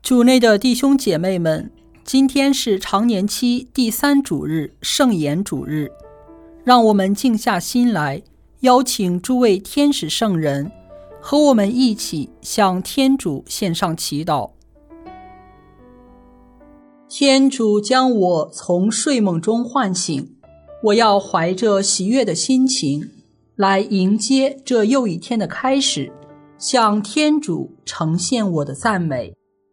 主内的弟兄姐妹们，今天是常年期第3主日，圣言主日。让我们静下心来，邀请诸位天使圣人和我们一起向天主献上祈祷。天主将我从睡梦中唤醒，我要怀着喜悦的心情来迎接这又一天的开始，向天主呈现我的赞美。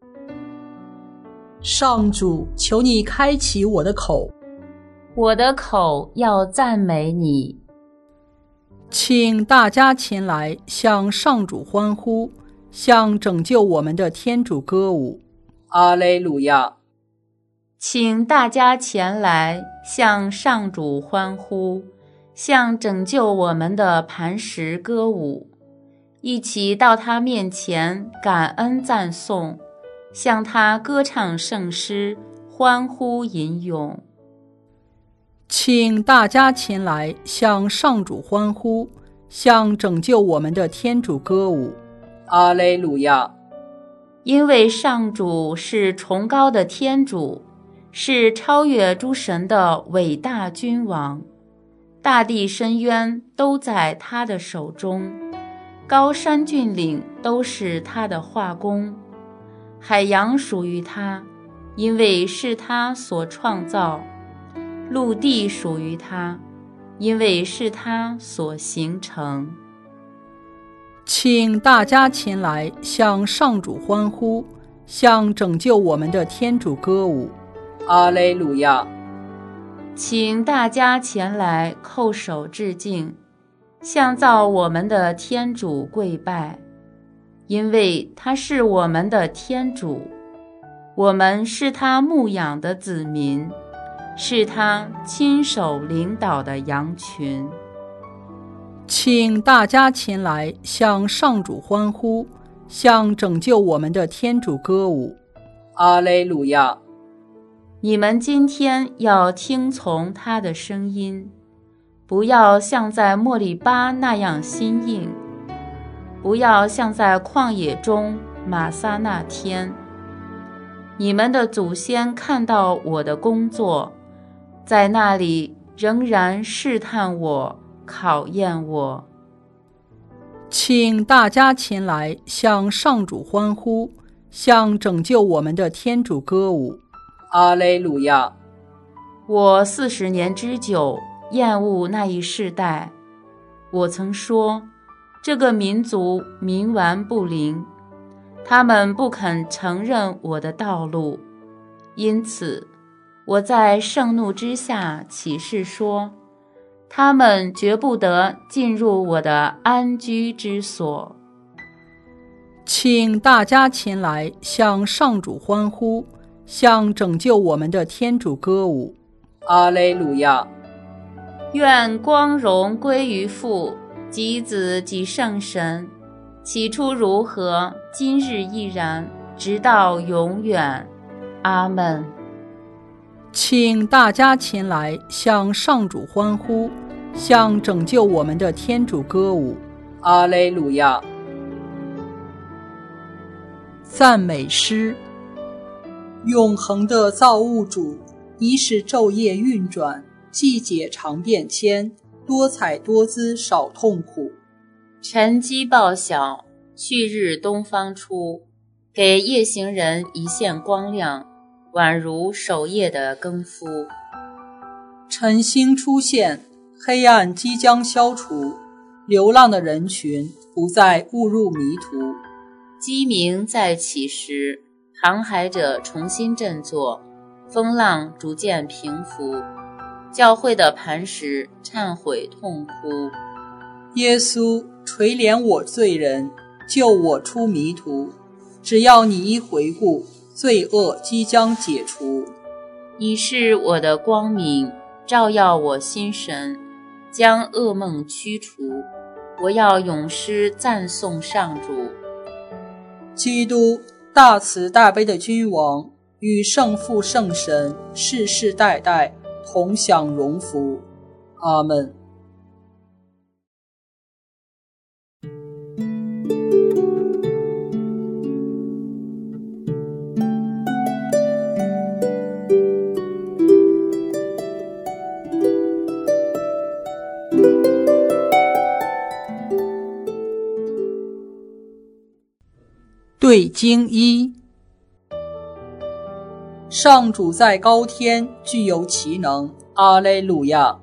上主，求你开启我的口， 我的口要赞美你。 请大家前来向上主欢呼，向拯救我们的天主歌舞。阿肋路亚！ 请大家前来向上主欢呼，向拯救我们的磐石歌舞，一起到他面前感恩赞颂，向他歌唱圣诗，欢呼吟咏。 请大家前来向上主欢呼，向拯救我们的天主歌舞。阿肋路亚！ 因为上主是崇高的天主，是超越诸神的伟大君王，大地深渊都在他的手中，高山峻岭都是他的画工。海洋属于他，因为是他所创造；陆地属于他，因为是他所形成。 请大家前来向上主欢呼，向拯救我们的天主歌舞。阿肋路亚！ 请大家前来叩首致敬，向造我们的天主跪拜，因为他是我们的天主，我们是他牧养的子民，是他亲手领导的羊群。 请大家前来向上主欢呼，向拯救我们的天主歌舞。阿肋路亚！ 你们今天要听从他的声音，不要像在莫利巴那样心硬，不要像在旷野中玛撒那天。你们的祖先看到我的工作，在那里仍然试探我，考验我。 请大家前来向上主欢呼，向拯救我们的天主歌舞。阿肋路亚！ 我40年之久厌恶那一世代，我曾说，这个民族冥顽不灵，他们不肯承认我的道路，因此我在盛怒之下起誓说，他们绝不得进入我的安居之所。 请大家前来向上主欢呼，向拯救我们的天主歌舞。阿肋路亚！ 愿光荣归于父及子及圣神，起初如何，今日亦然，直到永远。阿们。 请大家前来向上主欢呼，向拯救我们的天主歌舞。阿肋路亚！赞美诗。永恒的造物主，你使昼夜运转，季节常变迁，多彩多姿少痛苦。 晨鸡报晓，旭日东方出，给夜行人一线光亮，宛如守夜的更夫。 晨星出现，黑暗即将消除，流浪的人群不再误入迷途。 鸡鸣再起时，航海者重新振作，风浪逐渐平伏，教会的磐石忏悔痛哭。 耶稣，垂怜我罪人，救我出迷途。只要你一回顾，罪恶即将解除。 你是我的光明，照耀我心神，将噩梦驱除。我要咏诗赞颂上主。 基督，大慈大悲的君王，与圣父圣神世世代代同享荣福。阿们。 对经一。上主在高天，具有其能，阿肋路亚。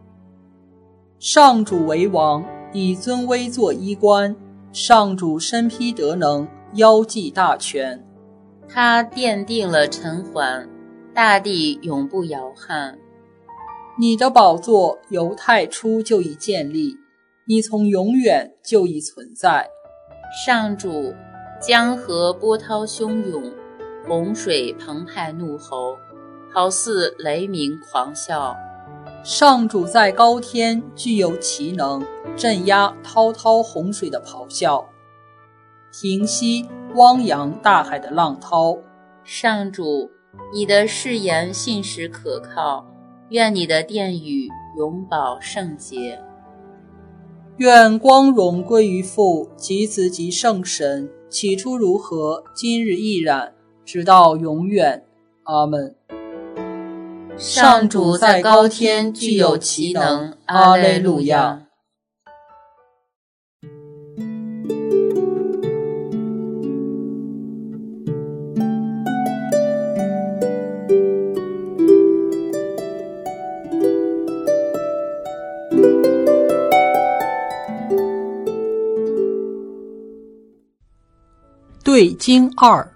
上主为王，以尊威作衣冠，上主身披德能，腰系大权。 他奠定了尘寰，大地永不摇撼。 你的宝座由太初就已建立，你从永远就已存在。 上主，江河波涛汹涌，洪水澎湃怒吼，好似雷鸣狂啸。 上主在高天，具有其能，镇压滔滔洪水的咆哮，平息汪洋大海的浪涛。 上主，你的誓言信实可靠，愿你的殿宇永保圣洁。 愿光荣归于父及子及圣神，起初如何，今日亦然，直到永远。阿们。 上主在高天，具有其能，阿肋路亚。 对经二。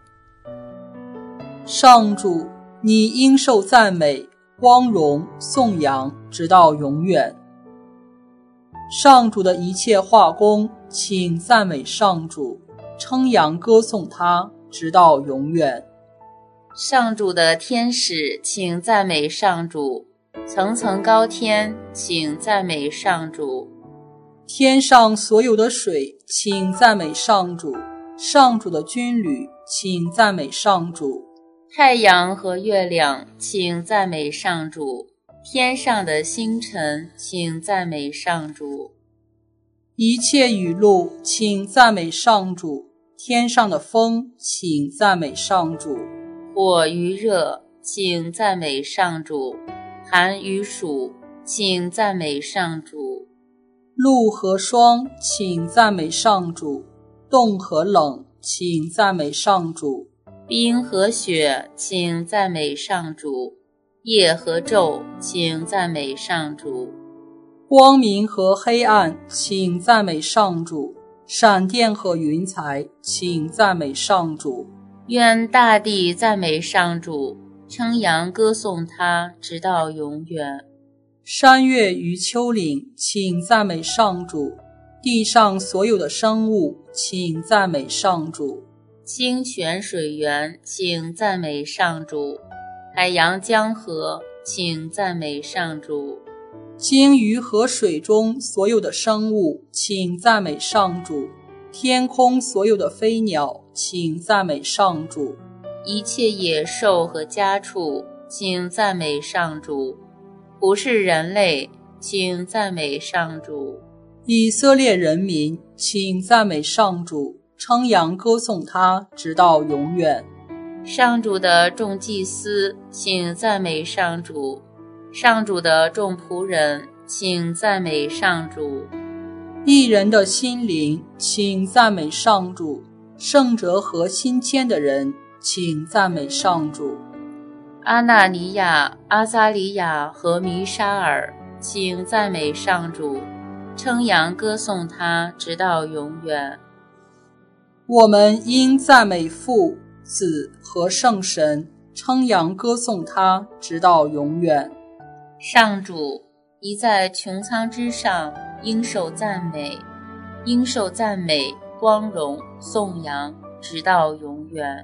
上主，你应受赞美、光荣、颂扬，直到永远。上主的一切化工，请赞美上主，称扬歌颂他，直到永远。 上主的天使，请赞美上主；层层高天，请赞美上主。 天上所有的水，请赞美上主；上主的军旅，请赞美上主。 太阳和月亮，请赞美上主；天上的星辰，请赞美上主。 一切雨露，请赞美上主；天上的风，请赞美上主。 火与热，请赞美上主；寒与暑，请赞美上主。 露和霜，请赞美上主；冻和冷，请赞美上主。 冰和雪，请赞美上主；夜和昼，请赞美上主。 光明和黑暗，请赞美上主；闪电和云彩，请赞美上主。 愿大地赞美上主，称扬歌颂他，直到永远。 山岳与丘陵，请赞美上主；地上所有的生物，请赞美上主。 清泉水源，请赞美上主；海洋江河，请赞美上主。 鲸鱼和水中所有的生物，请赞美上主；天空所有的飞鸟，请赞美上主。 一切野兽和家畜，请赞美上主；不是人类，请赞美上主。 以色列人民，请赞美上主，称扬歌颂他，直到永远。 上主的众祭司，请赞美上主；上主的众仆人，请赞美上主。 义人的心灵，请赞美上主；圣者和心谦的人，请赞美上主。 阿纳尼亚、阿撒里亚和弥沙尔，请赞美上主，称扬歌颂他，直到永远。 我们应赞美父、子和圣神，称扬歌颂他，直到永远。 上主，你在穹苍之上，应受赞美，应受赞美、光荣、颂扬，直到永远。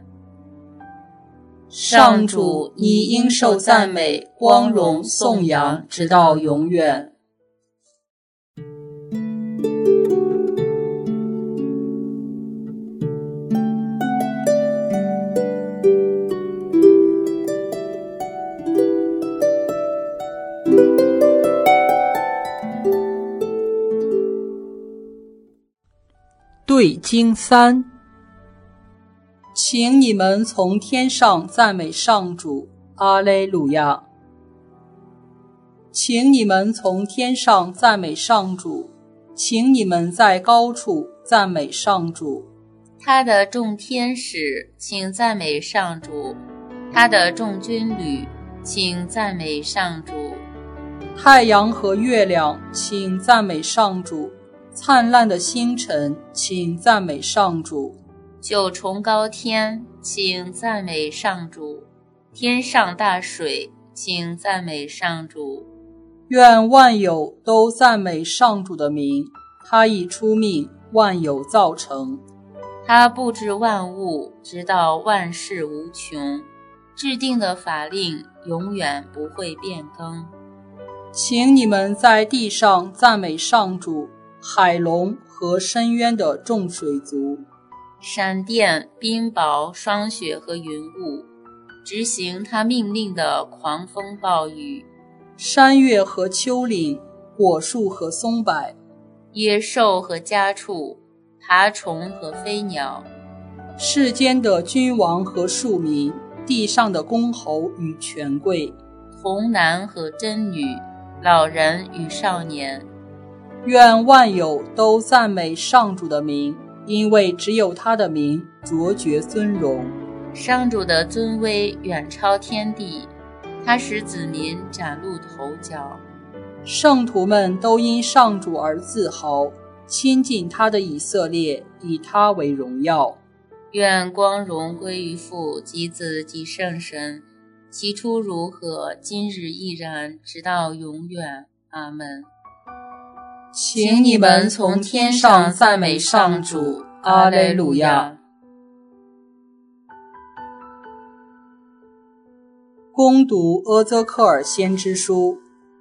上主，你应受赞美、光荣、颂扬，直到永远。对经三。请你们从天上赞美上主，阿肋路亚。请你们从天上赞美上主，请你们在高处赞美上主。 他的众天使，请赞美上主；他的众军旅，请赞美上主； 太阳和月亮，请赞美上主；灿烂的星辰，请赞美上主； 九重高天，请赞美上主；天上大水，请赞美上主。 愿万有都赞美上主的名，他已出命，万有造成。 他布置万物，直到万事无穷，制定的法令永远不会变更。 请你们在地上赞美上主，海龙和深渊的众水族， 闪电、冰雹、霜雪和云雾，执行他命令的狂风暴雨， 山岳和丘陵，果树和松柏， 野兽和家畜，爬虫和飞鸟， 世间的君王和庶民，地上的公侯与权贵， 童男和贞女，老人与少年。 愿万有都赞美上主的名，因为只有他的名卓绝尊荣。 上主的尊威远超天地，他使子民崭露头角。 圣徒们都因上主而自豪，亲近他的以色列，以他为荣耀。 愿光荣归于父及子及圣神，起初如何，今日亦然，直到永远。阿们。 请你们从天上赞美上主，阿肋路亚。恭读阿则克尔先知书。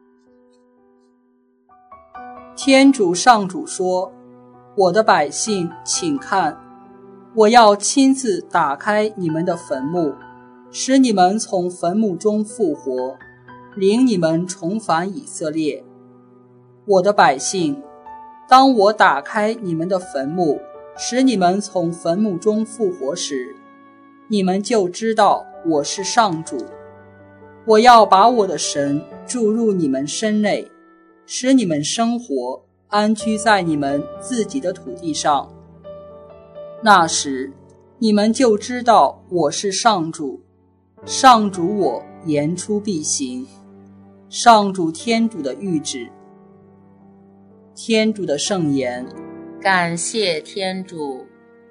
天主上主说：我的百姓，请看，我要亲自打开你们的坟墓，使你们从坟墓中复活，领你们重返以色列。我的百姓，当我打开你们的坟墓，使你们从坟墓中复活时，你们就知道我是上主。我要把我的神注入你们身内，使你们生活，安居在你们自己的土地上。那时，你们就知道我是上主，上主我言出必行。上主天主的谕旨。天主的圣言。 感谢天主。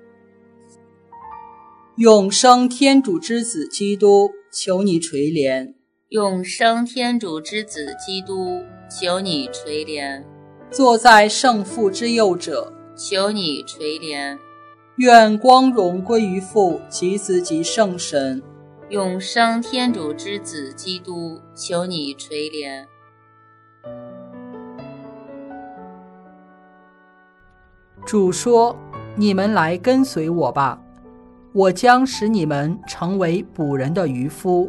永生天主之子基督，求你垂怜。 永生天主之子基督，求你垂怜。 坐在圣父之右者， 求你垂怜。 愿光荣归于父及子及圣神。 永生天主之子基督，求你垂怜。 主说：你们来跟随我吧，我将使你们成为捕人的渔夫。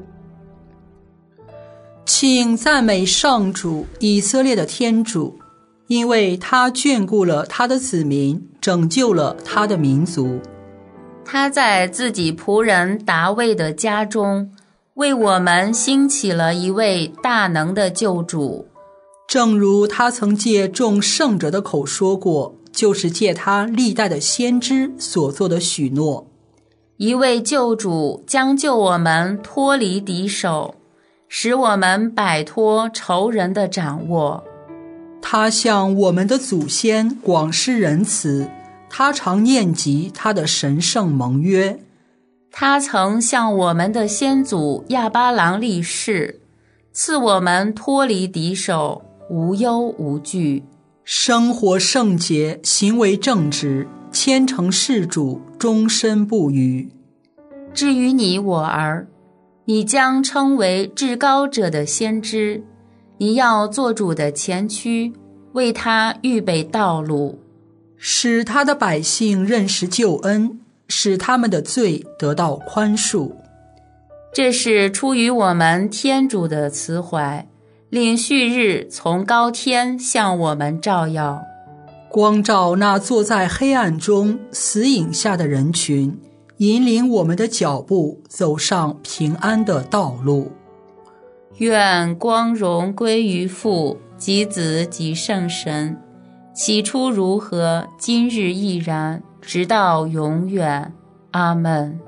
请赞美上主，以色列的天主，因为他眷顾了他的子民，拯救了他的民族。 他在自己仆人达味的家中，为我们兴起了一位大能的救主。 正如他曾借众圣者的口说过，就是借他历代的先知所做的许诺。 一位救主将救我们脱离敌手，使我们摆脱仇人的掌握。 他向我们的祖先广施仁慈，他常念及他的神圣盟约。 他曾向我们的先祖亚巴郎立誓，赐我们脱离敌手，无忧无惧， 生活圣洁，行为正直，虔诚事主，终身不渝。 至于你我儿，你将称为至高者的先知，你要做主的前驱，为他预备道路， 使他的百姓认识救恩，使他们的罪得到宽恕。 这是出于我们天主的慈怀，令旭日从高天向我们照耀， 光照那坐在黑暗中死影下的人群，引领我们的脚步走上平安的道路。 愿光荣归于父及子及圣神，起初如何，今日亦然， 直到永远。阿们。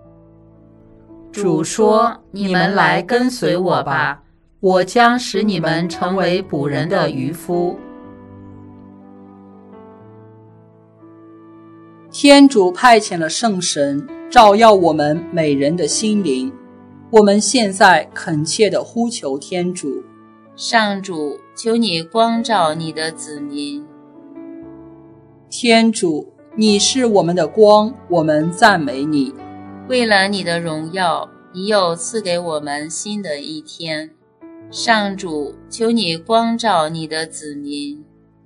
主说：“你们来跟随我吧，我将使你们成为捕人的渔夫。”天主派遣了圣神，照耀我们每人的心灵。我们现在恳切地呼求天主： 上主，求你光照你的子民。 天主，你是我们的光，我们赞美你。 为了你的荣耀，你又赐给我们新的一天。上主，求你光照你的子民。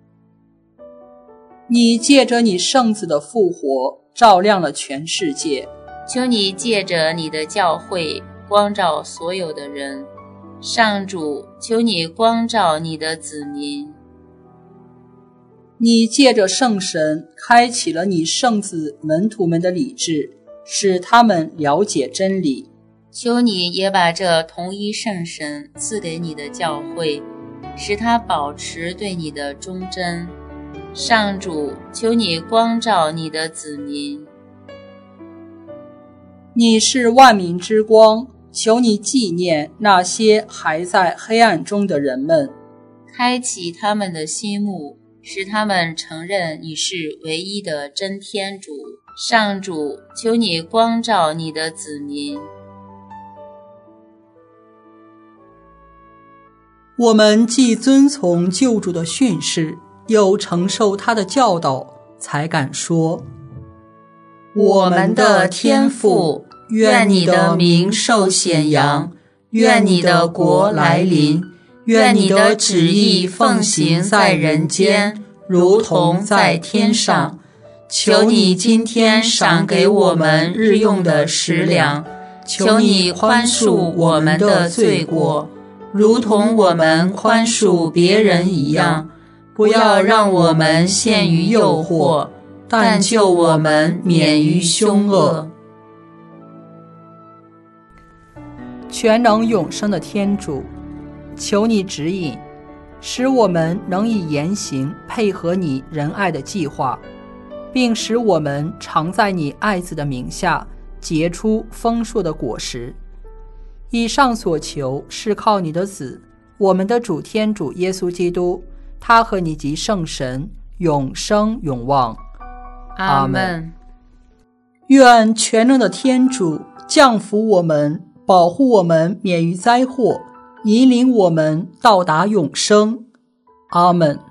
你借着你圣子的复活，照亮了全世界。 求你借着你的教会，光照所有的人。上主，求你光照你的子民。 你借着圣神，开启了你圣子门徒们的理智，使他们了解真理。 求你也把这同一圣神赐给你的教会，使它保持对你的忠贞。上主，求你光照你的子民。 你是万民之光，求你纪念那些还在黑暗中的人们， 开启他们的心目，使他们承认你是唯一的真天主。上主，求你光照你的子民。 我们既遵从救主的训示，又承受他的教导，才敢说：我们的天父，愿你的名受显扬，愿你的国来临，愿你的旨意奉行在人间，如同在天上。求你今天赏给我们日用的食粮，求你宽恕我们的罪过，如同我们宽恕别人一样。不要让我们陷于诱惑，但救我们免于凶恶。全能永生的天主，求你指引，使我们能以言行配合你仁爱的计划，并使我们常在你爱子的名下结出丰硕的果实。以上所求是靠你的子，我们的主天主耶稣基督，他和你及圣神永生永旺。 阿们。 愿全能的天主降福我们，保护我们免于灾祸，引领我们到达永生。阿们。